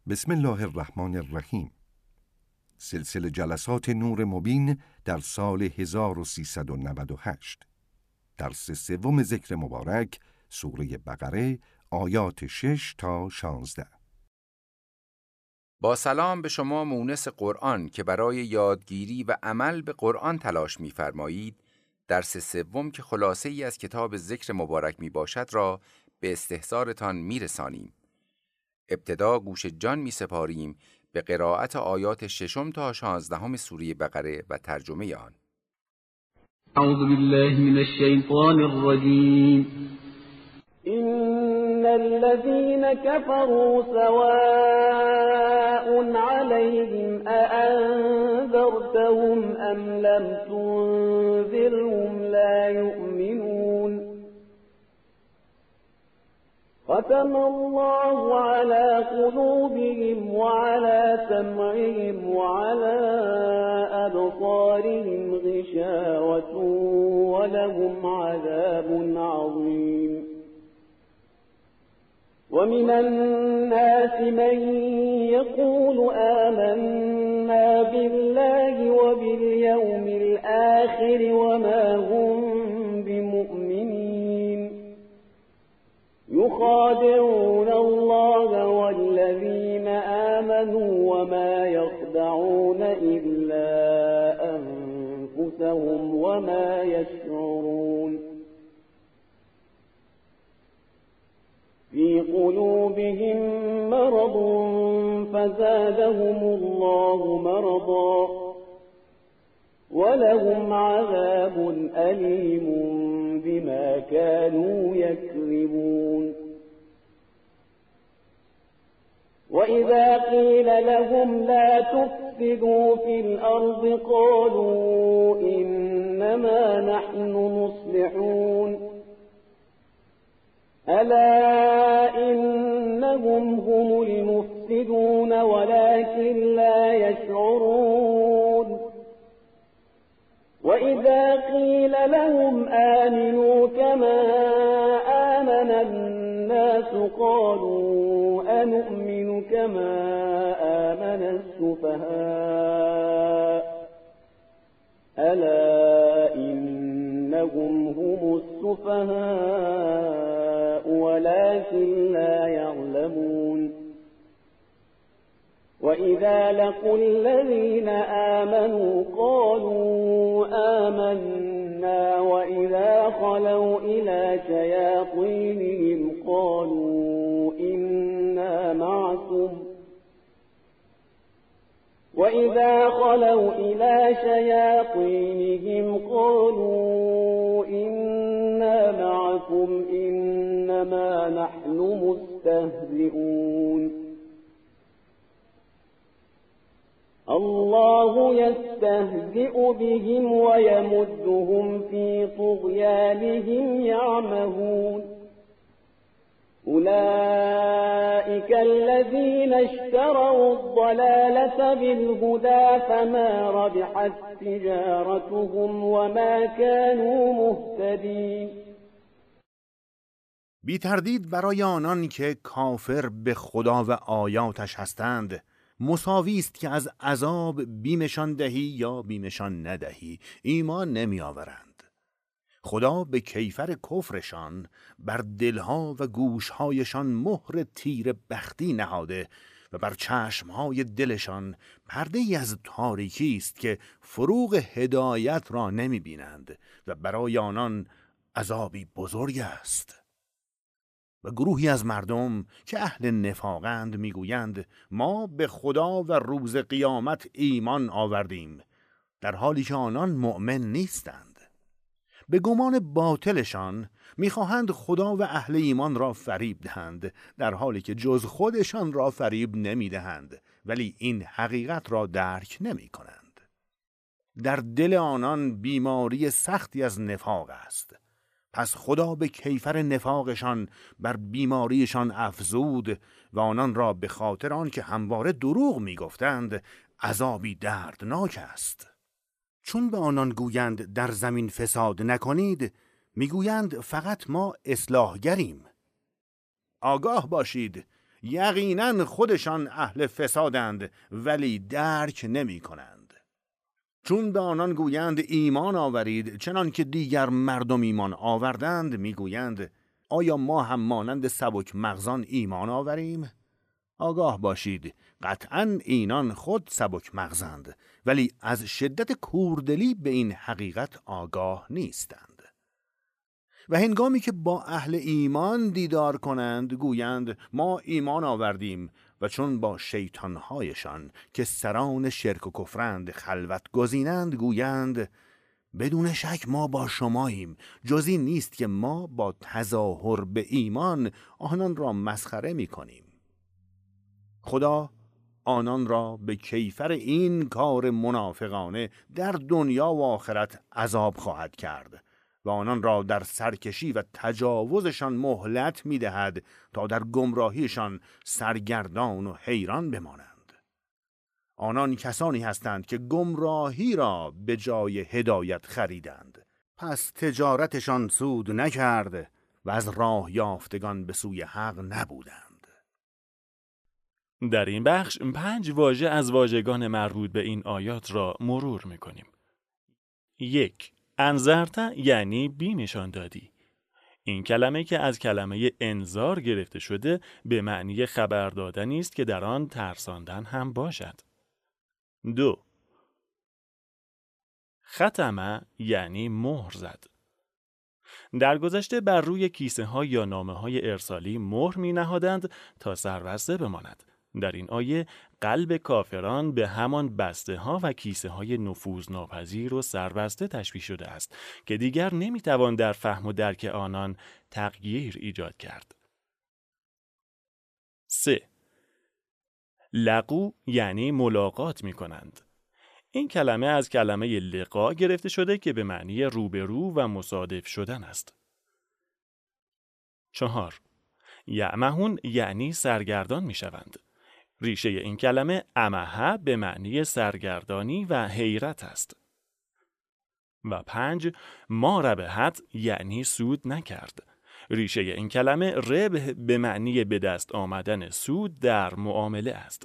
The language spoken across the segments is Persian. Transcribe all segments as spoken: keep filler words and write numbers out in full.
بسم الله الرحمن الرحیم. سلسله جلسات نور مبین در سال هزار و سیصد و نود و هشت. درس سوم ذکر مبارک، سوره بقره، آیات شش تا شانزده. با سلام به شما مونس قرآن که برای یادگیری و عمل به قرآن تلاش می‌فرمایید. درس سوم که خلاصه ای از کتاب ذکر مبارک می باشد را به استحضارتان می رسانیم. ابتدا گوش جان می سپاریم به قرائت آیات ششم تا شانزدهم سوره بقره و ترجمه آن. اعوذ بالله من الشیطان الرجیم. إن الذين كفروا سواء عليهم أأنذرتهم أم لم تنذرهم لا يؤمنون ختم الله على قلوبهم وعلى سمعهم وعلى أبصارهم غشاوة ولهم عذاب عظيم ومن الناس من يقول آمنا بالله وباليوم الآخر وما هم بمؤمنين يخادعون الله والذين آمنوا وما يخدعون إلا أنفسهم وما يشعرون في قلوبهم مرض فزادهم الله مرضا ولهم عذاب أليم بما كانوا يكذبون وإذا قيل لهم لا تفسدوا في الأرض قالوا إنما نحن مصلحون ألا إنهم هم المفسدون ولكن لا يشعرون وإذا قيل لهم آمنوا كما آمن الناس قالوا أنؤمن كما آمن السفهاء ألا إنهم هم السفهاء ولكن لا يعلمون وإذا لقوا الذين آمنوا قالوا آمنا وإذا خلوا إلى شياطينهم قالوا إنا معكم وإذا خلوا إلى شياطينهم قالوا إنا معكم إنما نحن مستهزئون الله يستهزئ بهم ويمدهم في طغيانهم يعمهون أولئك الذين اشتروا الضلالة بالهدى فما ربحت تجارتهم وما كانوا مهتدين. بی تردید برای آنان که کافر به خدا و آیاتش هستند مساوی است که از عذاب بیمشان دهی یا بیمشان ندهی، ایمان نمی آورند. خدا به کیفر کفرشان بر دلها و گوشهایشان مهر تیر بختی نهاده و بر چشمهای دلشان پرده ای از تاریکی است که فروغ هدایت را نمی بینند و برای آنان عذابی بزرگ است. و گروهی از مردم که اهل نفاقند میگویند ما به خدا و روز قیامت ایمان آوردیم، در حالی که آنان مؤمن نیستند. به گمان باطلشان میخواهند خدا و اهل ایمان را فریب دهند، در حالی که جز خودشان را فریب نمیدهند، ولی این حقیقت را درک نمی کنند. در دل آنان بیماری سختی از نفاق است. پس خدا به کیفر نفاقشان بر بیماریشان افزود و آنان را به خاطر آن که همواره دروغ می گفتند عذابی دردناک است. چون به آنان گویند در زمین فساد نکنید، میگویند فقط ما اصلاحگریم. آگاه باشید یقینا خودشان اهل فسادند ولی درک نمی کنند. چون به آنان گویند ایمان آورید چنان که دیگر مردم ایمان آوردند، میگویند آیا ما هم مانند سبک مغزان ایمان آوریم؟ آگاه باشید قطعاً اینان خود سبک مغزند ولی از شدت کوردلی به این حقیقت آگاه نیستند. و هنگامی که با اهل ایمان دیدار کنند گویند ما ایمان آوردیم و چون با شیطانهایشان که سران شرک و کفرند خلوت گزینند گویند بدون شک ما با شماییم، جز این نیست که ما با تظاهر به ایمان آنان را مسخره می کنیم. خدا آنان را به کیفر این کار منافقانه در دنیا و آخرت عذاب خواهد کرد و آنان را در سرکشی و تجاوزشان مهلت می دهد تا در گمراهیشان سرگردان و حیران بمانند. آنان کسانی هستند که گمراهی را به جای هدایت خریدند، پس تجارتشان سود نکرد و از راه یافتگان به سوی حق نبودند. در این بخش پنج واژه از واژگان مربوط به این آیات را مرور می‌کنیم. یک، انذرت یعنی بیمشان دادی. این کلمه که از کلمه انذار گرفته شده به معنی خبر دادنی است که در آن ترساندن هم باشد. دو، ختمه یعنی مهر زد. در گذشته بر روی کیسه ها یا نامه های ارسالی مهر می نهادند تا سربسته بماند. در این آیه قلب کافران به همان بسته ها و کیسه های نفوذناپذیر و سربسته تشبیه شده است که دیگر نمی توان در فهم و درک آنان تغییر ایجاد کرد. سه، لقو یعنی ملاقات می کنند. این کلمه از کلمه لقا گرفته شده که به معنی روبرو و مصادف شدن است. چهار، یعمهون یعنی سرگردان می شوند. ریشه این کلمه امهه به معنی سرگردانی و حیرت است. و پنج، ما ربحت یعنی سود نکرد. ریشه این کلمه ربح به معنی به دست آمدن سود در معامله است.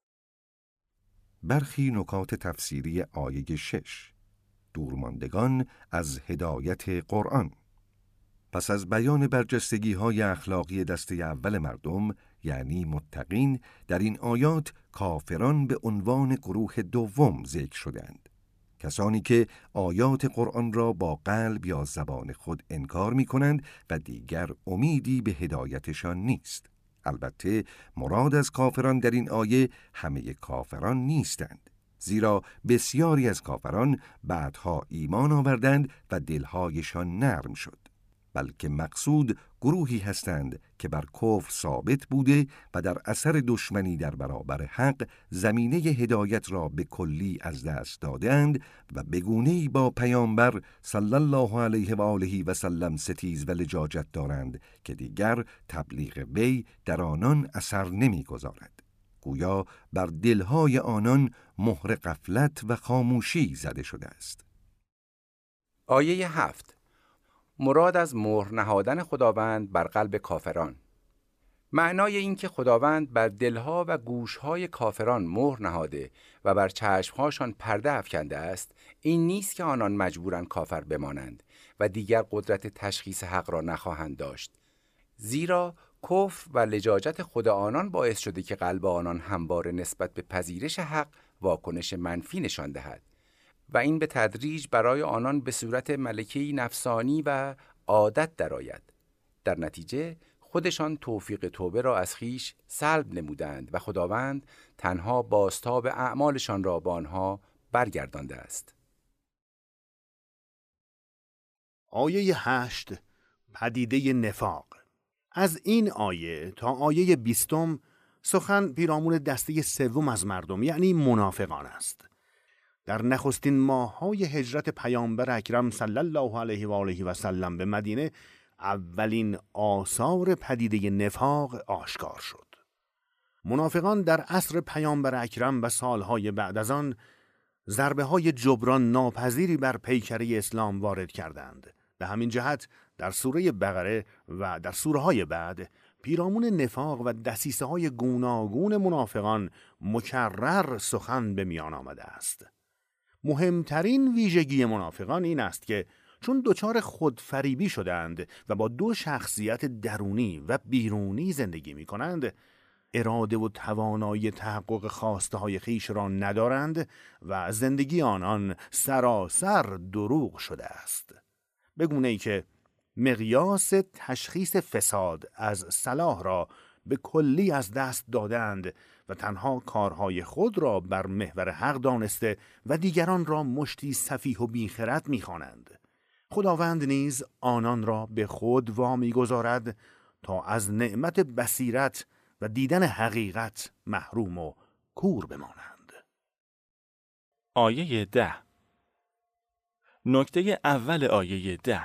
برخی نکات تفسیری آیه شش، دورماندگان از هدایت قرآن. پس از بیان برجستگی های اخلاقی دسته اول مردم یعنی متقین، در این آیات کافران به عنوان گروه دوم ذکر شدند. کسانی که آیات قرآن را با قلب یا زبان خود انکار می کنند و دیگر امیدی به هدایتشان نیست. البته مراد از کافران در این آیه همه کافران نیستند، زیرا بسیاری از کافران بعدها ایمان آوردند و دلهایشان نرم شد، بلکه مقصود گروهی هستند که بر کفر ثابت بوده و در اثر دشمنی در برابر حق زمینه هدایت را به کلی از دست دادند و بگونه‌ای با پیامبر صلی الله علیه و آله و سلم ستیز و لجاجت دارند که دیگر تبلیغ وی در آنان اثر نمی‌گذارد. گویا بر دلهای آنان مهر غفلت و خاموشی زده شده است. آیه هفت، مراد از مهر نهادن خداوند بر قلب کافران. معنای این که خداوند بر دلها و گوشهای کافران مهر نهاده و بر چشمهاشان پرده افکنده است، این نیست که آنان مجبورن کافر بمانند و دیگر قدرت تشخیص حق را نخواهند داشت، زیرا کفر و لجاجت خود آنان باعث شده که قلب آنان همواره نسبت به پذیرش حق واکنش منفی نشان دهد و این به تدریج برای آنان به صورت ملکه‌ای نفسانی و عادت درآید. در نتیجه خودشان توفیق توبه را از خیش سلب نمودند و خداوند تنها بازتاب اعمالشان را با آنها برگردانده است. آیه هشت، پدیده نفاق. از این آیه تا آیه بیستم سخن پیرامون دسته سوم از مردم یعنی منافقان است. در نخستین ماه‌های هجرت پیامبر اکرم صلی الله علیه و آله و سلم به مدینه اولین آثار پدیده نفاق آشکار شد. منافقان در عصر پیامبر اکرم و سالهای بعد از آن ضربه‌های جبران ناپذیری بر پیکره اسلام وارد کردند. به همین جهت در سوره بقره و در سوره‌های بعد پیرامون نفاق و دسیسه های گوناگون منافقان مکرر سخن به میان آمده است. مهمترین ویژگی منافقان این است که چون دچار خودفریبی شدند و با دو شخصیت درونی و بیرونی زندگی می کنند، اراده و توانایی تحقق خواسته های خیش را ندارند و زندگی آنان سراسر دروغ شده است. به گونه‌ای که مقیاس تشخیص فساد از صلاح را به کلی از دست دادند و تنها کارهای خود را بر محور حق دانسته و دیگران را مشتی سفیه و بیخرد می‌خوانند. خداوند نیز آنان را به خود وامی گذارد تا از نعمت بصیرت و دیدن حقیقت محروم و کور بمانند. آیه ده. نکته اول آیه ده.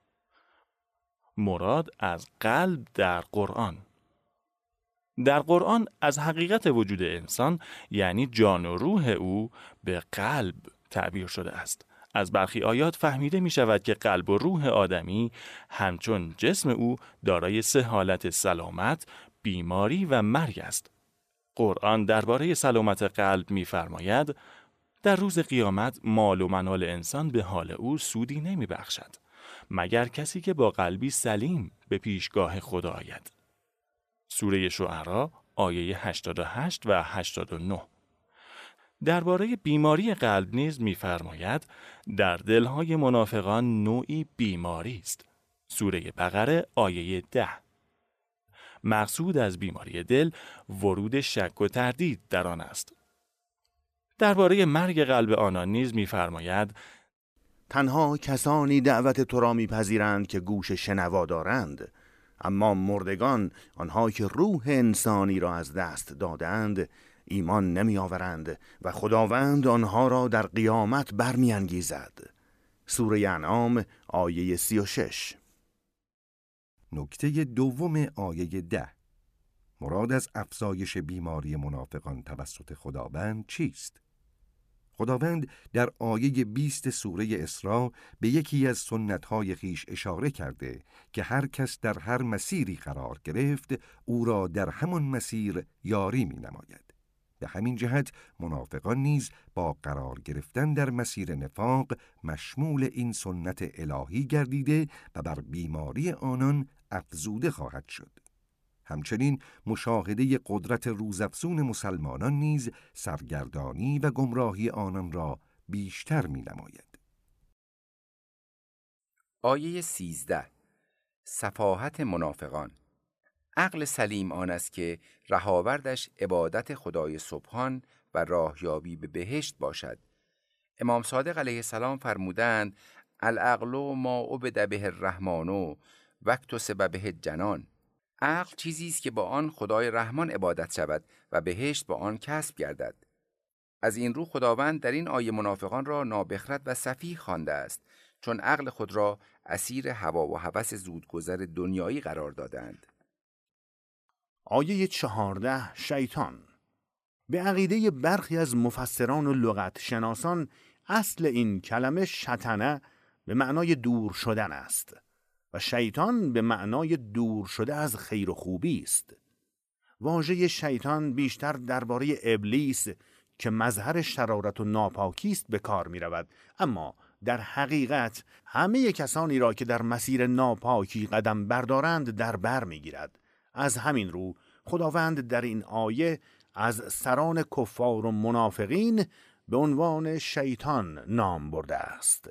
مراد از قلب در قرآن. در قرآن از حقیقت وجود انسان یعنی جان و روح او به قلب تعبیر شده است. از برخی آیات فهمیده می شود که قلب و روح آدمی همچون جسم او دارای سه حالت سلامت، بیماری و مرگ است. قرآن درباره سلامت قلب می فرماید در روز قیامت مال و منال انسان به حال او سودی نمی بخشد مگر کسی که با قلبی سلیم به پیشگاه خدا آید. سوره شعرا آیه هشتاد و هشت و هشتاد و نه. درباره بیماری قلب نیز می‌فرماید در دلهای منافقان نوعی بیماری است. سوره بقره آیه ده. مقصود از بیماری دل ورود شک و تردید در آن است. درباره مرگ قلب آنان نیز می‌فرماید تنها کسانی دعوت تو را می‌پذیرند که گوش شنوا دارند، اما مردگان، آنها که روح انسانی را از دست دادند، ایمان نمی آورند و خداوند آنها را در قیامت برمی انگیزد. سوره انعام آیه سی و شش. نکته دوم آیه ده. مراد از افزایش بیماری منافقان توسط خداوند چیست؟ خداوند در آیه بیست سوره اسراء به یکی از سنت‌های خیش اشاره کرده که هر کس در هر مسیری قرار گرفت او را در همان مسیر یاری می نماید. به همین جهت منافقان نیز با قرار گرفتن در مسیر نفاق مشمول این سنت الهی گردیده و بر بیماری آنان افزوده خواهد شد. همچنین مشاهده قدرت روزافزون مسلمانان نیز سرگردانی و گمراهی آنان را بیشتر می نماید. آیه سیزده. سفاهت منافقان. عقل سلیم آن است که رهاوردش عبادت خدای سبحان و راهیابی به بهشت باشد. امام صادق علیه السلام فرمودند العقل ما عبد به الرحمن واکتسب به الجنان. عقل چیزی است که با آن خدای رحمان عبادت شود و بهشت با آن کسب گردد. از این رو خداوند در این آیه منافقان را نابخرد و سفیه خوانده است، چون عقل خود را اسیر هوا و هوس زودگذر دنیایی قرار دادند. آیه چهارده. شیطان. به عقیده برخی از مفسران و لغت شناسان اصل این کلمه شطنه به معنای دور شدن است و شیطان به معنای دور شده از خیر و خوبی است. واژه شیطان بیشتر درباره ابلیس که مظهر شرارت و ناپاکی است به کار می رود، اما در حقیقت همه کسانی را که در مسیر ناپاکی قدم بردارند در بر می گیرد. از همین رو خداوند در این آیه از سران کفار و منافقین به عنوان شیطان نام برده است.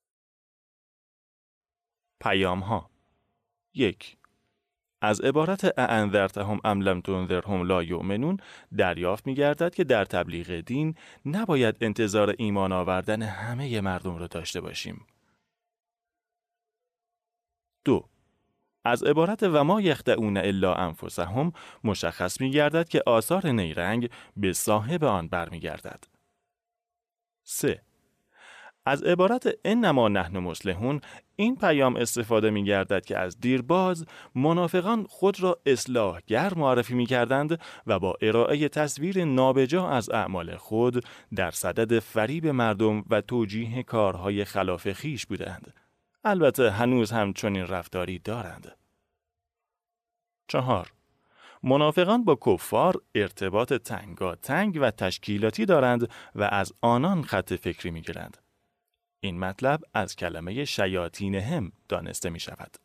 پیام ها. یک. از عبارت اانذرتهم ام لم تنذرهم لا یؤمنون دریافت می گردد که در تبلیغ دین نباید انتظار ایمان آوردن همه مردم را داشته باشیم. دو. از عبارت و ما یخدعون الا انفسهم مشخص می گردد که آثار نیرنگ به صاحب آن برمی گردد. سه. از عبارت انما نحن مصلحون این پیام استفاده می گردد که از دیرباز منافقان خود را اصلاحگر معرفی می کردند و با ارائه تصویر نابجا از اعمال خود در صدد فریب مردم و توجیه کارهای خلاف خیش بودند. البته هنوز هم چنین رفتاری دارند. چهار. منافقان با کفار ارتباط تنگاتنگ و تشکیلاتی دارند و از آنان خط فکری می‌گیرند. این مطلب از کلمه شیاطینهم دانسته می شود.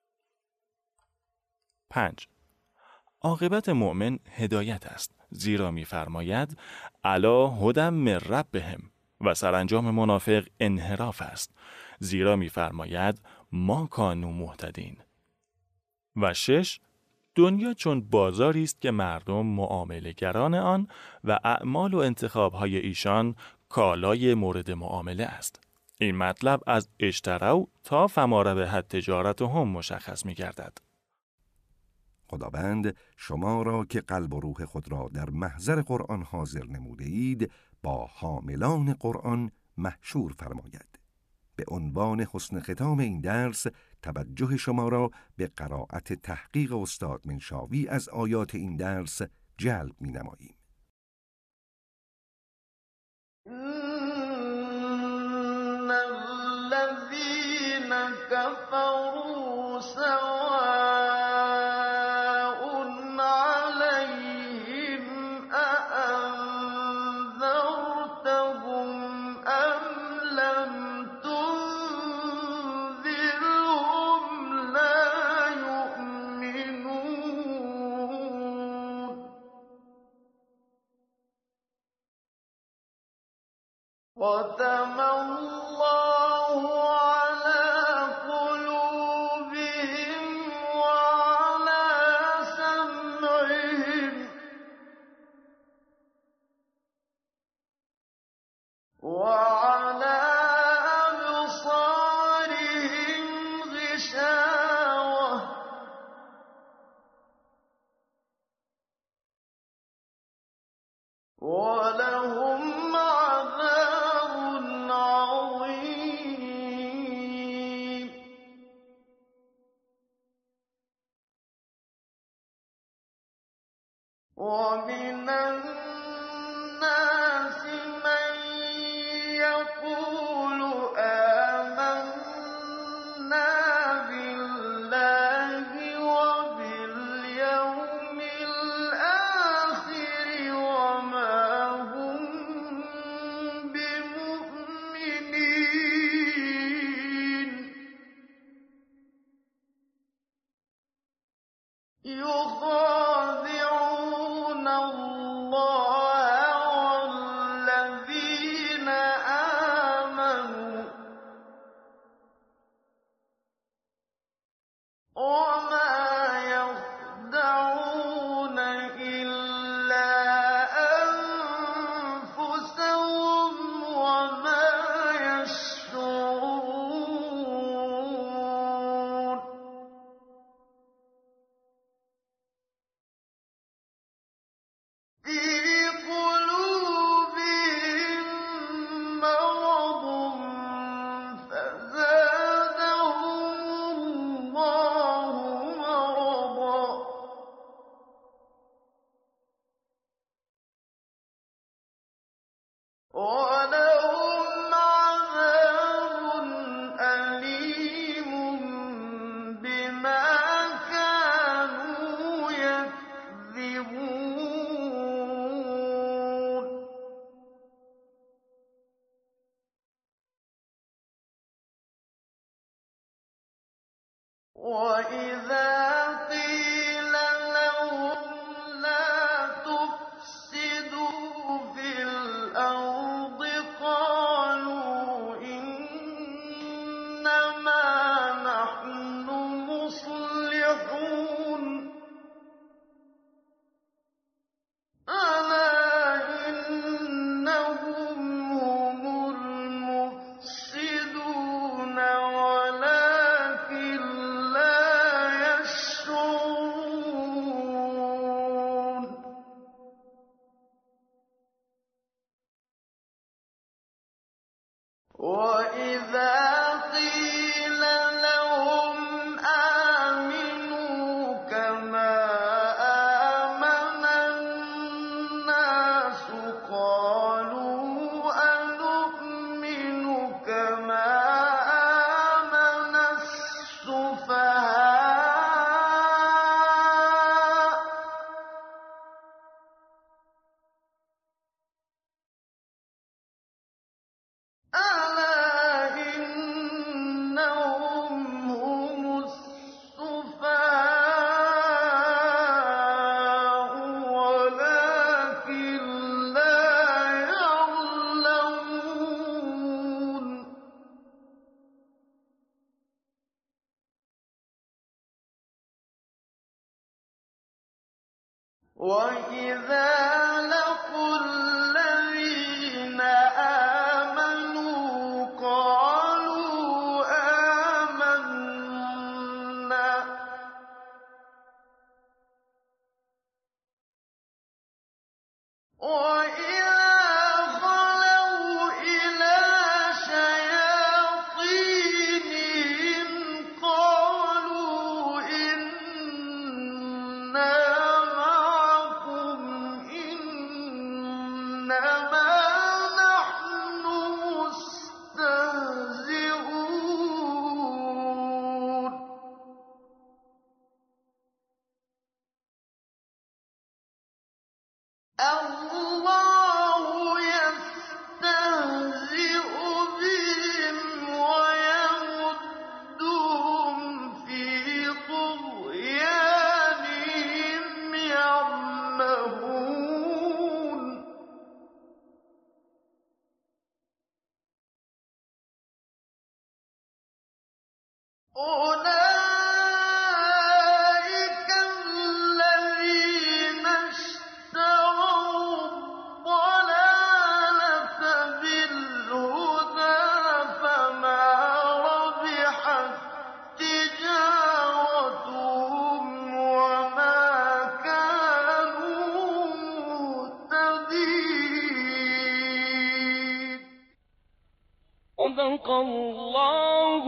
پنج. عاقبت مؤمن هدایت است، زیرا می فرماید الا هدی من ربهم، و سرانجام منافق انحراف است، زیرا می فرماید ما کانوا مهتدین. و شش. دنیا چون بازاری است که مردم معامله گران آن و اعمال و انتخابهای ایشان کالای مورد معامله است. این مطلب از اشتروا تا فما ربحت تجارتهم مشخص می گردد. خداوند شما را که قلب و روح خود را در محضر قرآن حاضر نموده اید با حاملان قرآن محشور فرماید. به عنوان حسن ختام این درس توجه شما را به قرائت تحقیق استاد منشاوی از آیات این درس جلب می نماییم. إن الذين كفروا سواء عليهم أأنذرتهم أم لم تنذرهم لا يؤمنون ختم الله على قلوبهم وعلى سمعهم وعلى أبصارهم غشاوة ولهم عذاب عظيم ومن الناس من يقول آمنا بالله وباليوم الآخر وما هم بمؤمنين يخادعون الله والذين آمنوا وما يخدعون إلا أنفسهم وما يشعرون في قلوبهم مرض فزادهم الله مرضا ولهم عذاب أليم بما كانوا يكذبون وإذا قيل لهم لا تفسدوا في الأرض قالوا إنما نحن مصلحون ألا إنهم هم المفسدون ولكن لا يشعرون وإذا قيل لهم آمنوا كما آمن الناس قالوا أنؤمن كما آمن السفهاء وإذا خلوا إلى شياطينهم قالوا إنا معكم إنما نحن مستهزئون الله يستهزئ بهم ويمدهم في طغيانهم يعمهون أولئك الذين اشتروا الضلالة بالهدى فما ربحت تجارتهم وما كانوا مهتدين. صدق الله